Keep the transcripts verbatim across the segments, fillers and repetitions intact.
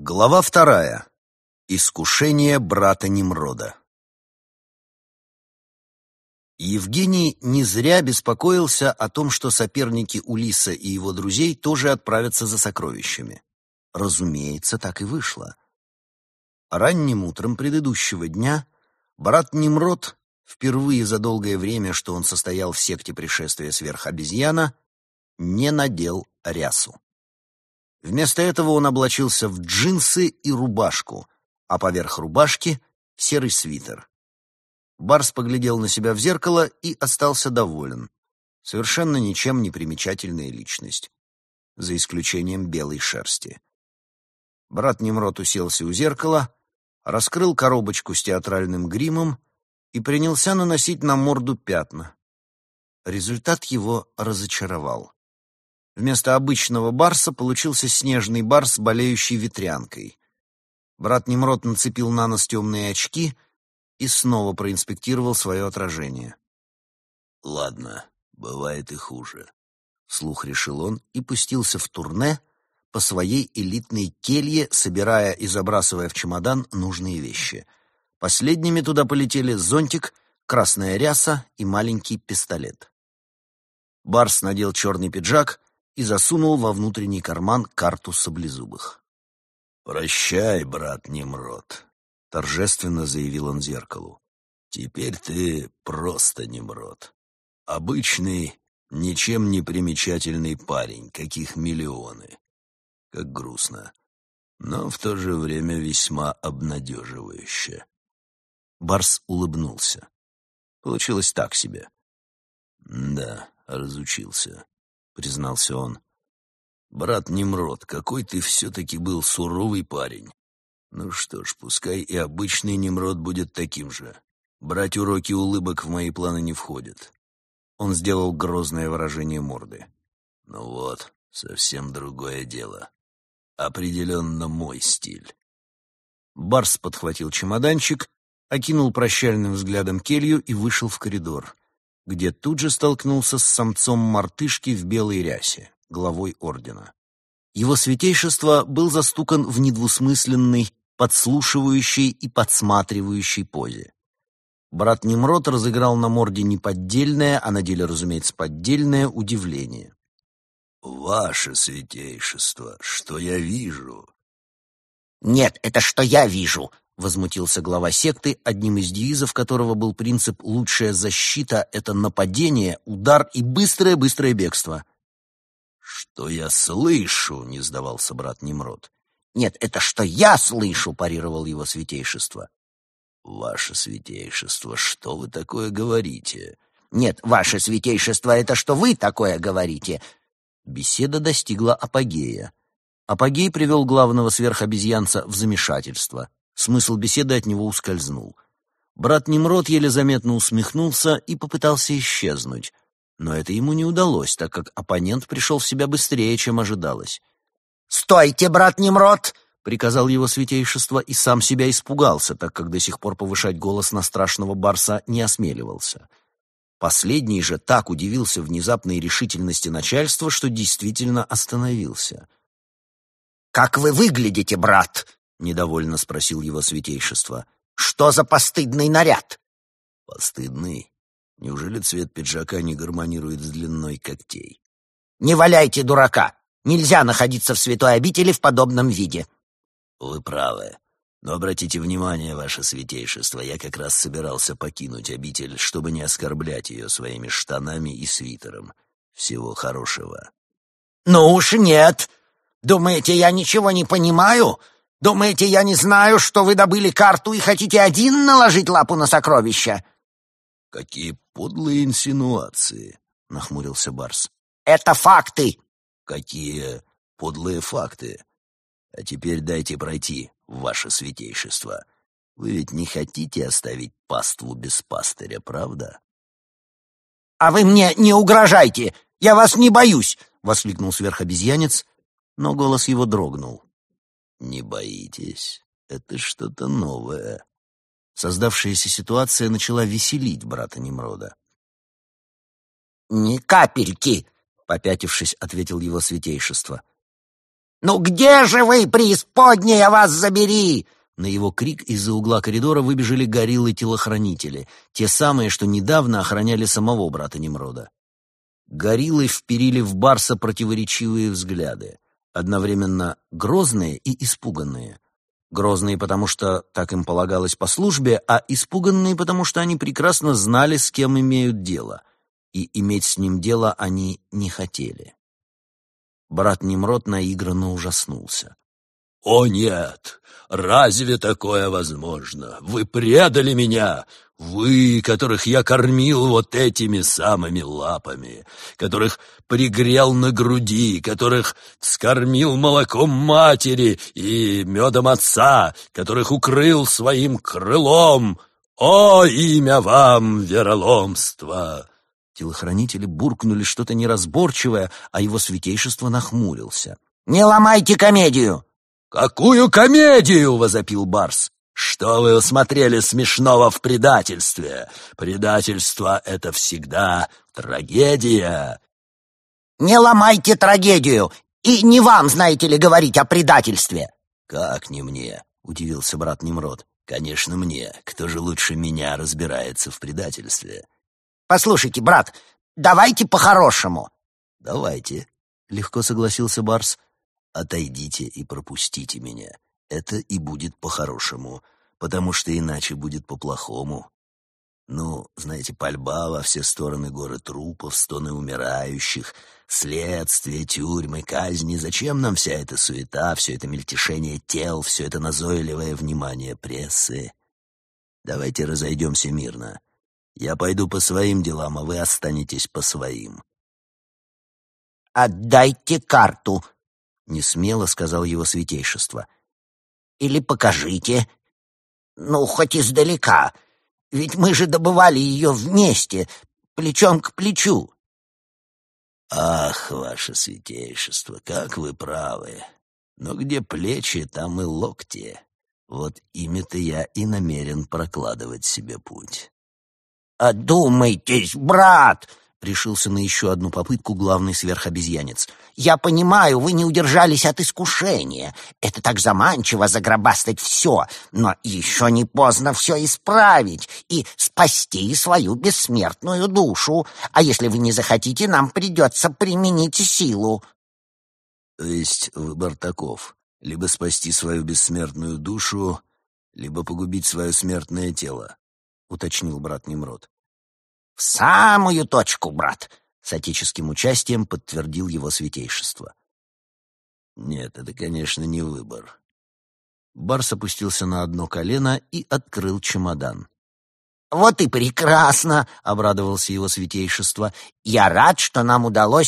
Глава вторая. Искушение брата Немрода. Евгений не зря беспокоился о том, что соперники Улисса и его друзей тоже отправятся за сокровищами. Разумеется, так и вышло. Ранним утром предыдущего дня брат Немрод, впервые за долгое время, что он состоял в секте пришествия сверхобезьяна, не надел рясу. Вместо этого он облачился в джинсы и рубашку, а поверх рубашки — серый свитер. Барс поглядел на себя в зеркало и остался доволен. Совершенно ничем не примечательная личность, за исключением белой шерсти. Брат Немрод уселся у зеркала, раскрыл коробочку с театральным гримом и принялся наносить на морду пятна. Результат его разочаровал. Вместо обычного барса получился снежный барс, болеющий ветрянкой. Брат Немрод нацепил на нос темные очки и снова проинспектировал свое отражение. «Ладно, бывает и хуже», — вслух решил он и пустился в турне по своей элитной келье, собирая и забрасывая в чемодан нужные вещи. Последними туда полетели зонтик, красная ряса и маленький пистолет. Барс надел черный пиджак и засунул во внутренний карман карту саблезубых. «Прощай, брат Немрод», — торжественно заявил он зеркалу. «Теперь ты просто Немрод. Обычный, ничем не примечательный парень, каких миллионы. Как грустно, но в то же время весьма обнадеживающе». Барс улыбнулся. Получилось так себе. «Да, разучился», — признался он. «Брат Немрод, какой ты все-таки был суровый парень. Ну что ж, пускай и обычный Немрод будет таким же. Брать уроки улыбок в мои планы не входит». Он сделал грозное выражение морды. «Ну вот, совсем другое дело. Определенно мой стиль». Барс подхватил чемоданчик, окинул прощальным взглядом келью и вышел в коридор, где тут же столкнулся с самцом мартышки в белой рясе, главой ордена. Его святейшество был застукан в недвусмысленной, подслушивающей и подсматривающей позе. Брат Немрод разыграл на морде не поддельное, а на деле, разумеется, поддельное удивление. «Ваше святейшество, что я вижу?» «Нет, это что я вижу!» — возмутился глава секты, одним из девизов которого был принцип «лучшая защита — это нападение, удар и быстрое-быстрое бегство». «Что я слышу?» — не сдавался брат Немрод. «Нет, это что я слышу!» — парировал его святейшество. «Ваше святейшество, что вы такое говорите?» «Нет, ваше святейшество, это что вы такое говорите?» Беседа достигла апогея. Апогей привел главного сверхобезьянца в замешательство. Смысл беседы от него ускользнул. Брат Немрод еле заметно усмехнулся и попытался исчезнуть. Но это ему не удалось, так как оппонент пришел в себя быстрее, чем ожидалось. «Стойте, брат Немрод!» — приказал его святейшество и сам себя испугался, так как до сих пор повышать голос на страшного барса не осмеливался. Последний же так удивился внезапной решительности начальства, что действительно остановился. «Как вы выглядите, брат?» — недовольно спросил его святейшество. «Что за постыдный наряд?» «Постыдный? Неужели цвет пиджака не гармонирует с длиной когтей?» «Не валяйте дурака! Нельзя находиться в святой обители в подобном виде!» «Вы правы. Но обратите внимание, ваше святейшество, я как раз собирался покинуть обитель, чтобы не оскорблять ее своими штанами и свитером. Всего хорошего». «Ну уж нет! Думаете, я ничего не понимаю? Думаете, я не знаю, что вы добыли карту и хотите один наложить лапу на сокровища?» «Какие подлые инсинуации!» — нахмурился Барс. «Это факты!» «Какие подлые факты! А теперь дайте пройти, ваше святейшество. Вы ведь не хотите оставить паству без пастыря, правда?» «А вы мне не угрожайте! Я вас не боюсь!» — воскликнул сверхобезьянец, но голос его дрогнул. «Не боитесь? Это что-то новое». Создавшаяся ситуация начала веселить брата Немрода. «Ни капельки!» — попятившись, ответил его святейшество. «Ну где же вы, преисподняя, вас забери!» На его крик из-за угла коридора выбежали гориллы-телохранители, те самые, что недавно охраняли самого брата Немрода. Гориллы вперили в Барса противоречивые взгляды, одновременно грозные и испуганные. Грозные, потому что так им полагалось по службе, а испуганные, потому что они прекрасно знали, с кем имеют дело, и иметь с ним дело они не хотели. Брат Немрод наигранно ужаснулся. «О нет! Разве такое возможно? Вы предали меня! Вы, которых я кормил вот этими самыми лапами, которых пригрел на груди, которых скормил молоком матери и медом отца, которых укрыл своим крылом! О, имя вам, вероломство!» Телохранители буркнули что-то неразборчивое, а его святейшество нахмурился. «Не ломайте комедию!» «Какую комедию?» — возопил Барс. «Что вы усмотрели смешного в предательстве? Предательство — это всегда трагедия». «Не ломайте трагедию! И не вам, знаете ли, говорить о предательстве!» «Как не мне?» — удивился брат Немрод. «Конечно, мне. Кто же лучше меня разбирается в предательстве?» «Послушайте, брат, давайте по-хорошему». «Давайте», — легко согласился Барс. «Отойдите и пропустите меня. Это и будет по-хорошему, потому что иначе будет по-плохому. Ну, знаете, пальба во все стороны, горы трупов, стоны умирающих, следствия, тюрьмы, казни. Зачем нам вся эта суета, все это мельтешение тел, все это назойливое внимание прессы? Давайте разойдемся мирно. Я пойду по своим делам, а вы останетесь по своим». «Отдайте карту», — несмело сказал его святейшество. «Или покажите. Ну, хоть издалека. Ведь мы же добывали ее вместе, плечом к плечу». «Ах, ваше святейшество, как вы правы. Но где плечи, там и локти. Вот ими-то я и намерен прокладывать себе путь». «Одумайтесь, брат!» — решился на еще одну попытку главный сверхобезьянец. «Я понимаю, вы не удержались от искушения. Это так заманчиво загробастать все, но еще не поздно все исправить и спасти свою бессмертную душу. А если вы не захотите, нам придется применить силу». То есть выбор таков: либо спасти свою бессмертную душу, либо погубить свое смертное тело, — уточнил брат Немрод. «В самую точку, брат!» — с отеческим участием подтвердил его святейшество. «Нет, это, конечно, не выбор». Барс опустился на одно колено и открыл чемодан. «Вот и прекрасно!» — обрадовался его святейшество. «Я рад, что нам удалось...»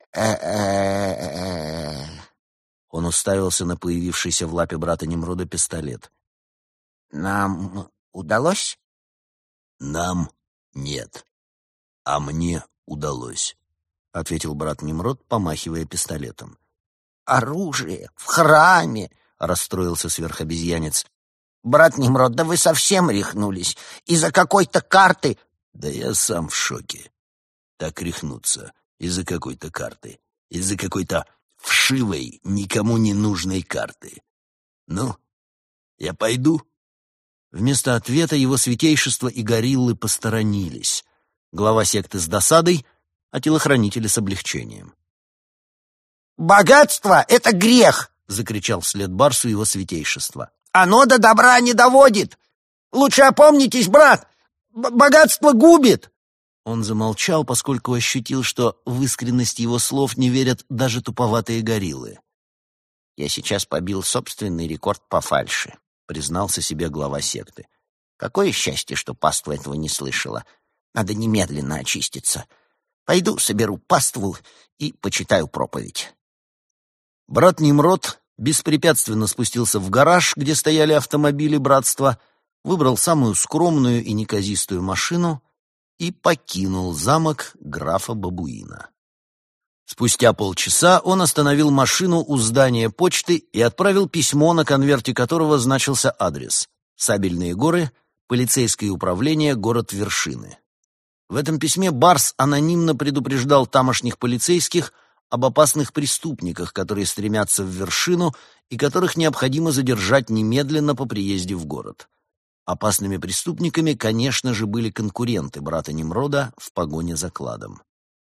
Он уставился на появившийся в лапе брата Немрода пистолет. «Нам удалось?» «Нам нет, а мне удалось», — ответил брат Немрод, помахивая пистолетом. «Оружие в храме!» — расстроился сверхобезьянец. «Брат Немрод, да вы совсем рехнулись. Из-за какой-то карты...» «Да я сам в шоке. Так рехнуться из-за какой-то карты, из-за какой-то вшивой, никому не нужной карты. Ну, я пойду». Вместо ответа его святейшество и гориллы посторонились. Глава секты с досадой, а телохранители с облегчением. «Богатство — это грех!» — закричал вслед Барсу его святейшество. «Оно до добра не доводит! Лучше опомнитесь, брат! Б- богатство губит!» Он замолчал, поскольку ощутил, что в искренность его слов не верят даже туповатые гориллы. «Я сейчас побил собственный рекорд по фальши», — признался себе глава секты. «Какое счастье, что паства этого не слышала. Надо немедленно очиститься. Пойду соберу паству и почитаю проповедь». Брат Немрод беспрепятственно спустился в гараж, где стояли автомобили братства, выбрал самую скромную и неказистую машину и покинул замок графа Бабуина. Спустя полчаса он остановил машину у здания почты и отправил письмо, на конверте которого значился адрес: Сабельные горы, полицейское управление, город Вершины. В этом письме Барс анонимно предупреждал тамошних полицейских об опасных преступниках, которые стремятся в вершину и которых необходимо задержать немедленно по приезде в город. Опасными преступниками, конечно же, были конкуренты брата Немрода в погоне за кладом.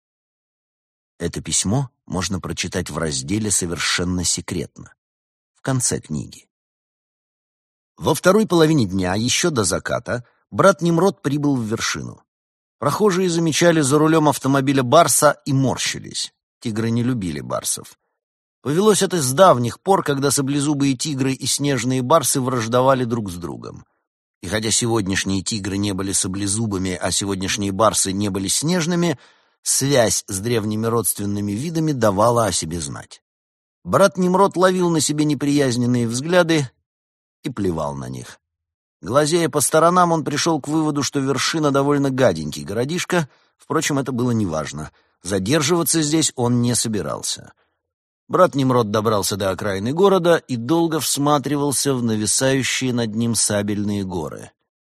Это письмо можно прочитать в разделе «Совершенно секретно» в конце книги. Во второй половине дня, еще до заката, брат Немрод прибыл в вершину. Прохожие замечали за рулем автомобиля барса и морщились. Тигры не любили барсов. Повелось это с давних пор, когда саблезубые тигры и снежные барсы враждовали друг с другом. И хотя сегодняшние тигры не были саблезубыми, а сегодняшние барсы не были снежными, связь с древними родственными видами давала о себе знать. Брат Немрод ловил на себе неприязненные взгляды и плевал на них. Глазея по сторонам, он пришел к выводу, что вершина довольно гаденький городишко, впрочем, это было неважно. Задерживаться здесь он не собирался. Брат Немрод добрался до окраины города и долго всматривался в нависающие над ним сабельные горы.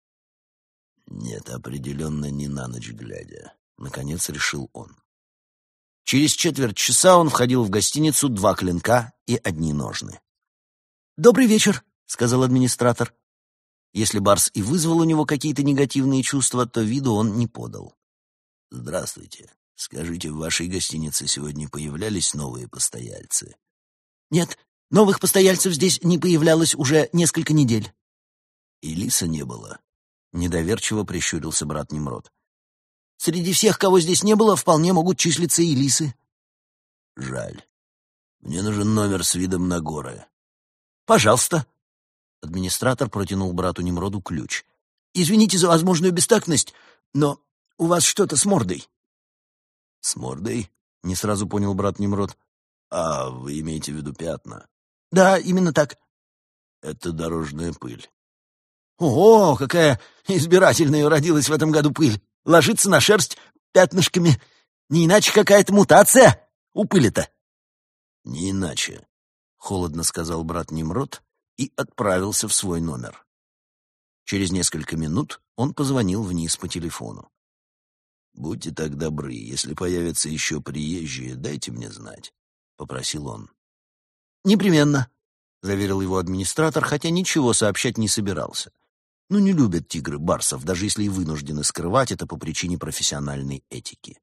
«Нет, определенно не на ночь глядя», — наконец решил он. Через четверть часа он входил в гостиницу «Два клинка и одни ножны». «Добрый вечер», — сказал администратор. Если барс и вызвал у него какие-то негативные чувства, то виду он не подал. «Здравствуйте. Скажите, в вашей гостинице сегодня появлялись новые постояльцы?» «Нет, новых постояльцев здесь не появлялось уже несколько недель». «И лиса не было?» — недоверчиво прищурился брат Немрод. «Среди всех, кого здесь не было, вполне могут числиться и лисы». «Жаль. Мне нужен номер с видом на горы». «Пожалуйста». Администратор протянул брату Немроду ключ. «Извините за возможную бестактность, но у вас что-то с мордой». «С мордой?» — не сразу понял брат Немрод. «А вы имеете в виду пятна?» «Да, именно так». «Это дорожная пыль». «Ого, какая избирательная уродилась в этом году пыль! Ложится на шерсть пятнышками. Не иначе какая-то мутация у пыли-то». «Не иначе», — холодно сказал брат Немрод и отправился в свой номер. Через несколько минут он позвонил вниз по телефону. «Будьте так добры, если появятся еще приезжие, дайте мне знать», — попросил он. «Непременно», — заверил его администратор, хотя ничего сообщать не собирался. Ну, не любят тигры барсов, даже если и вынуждены скрывать это по причине профессиональной этики.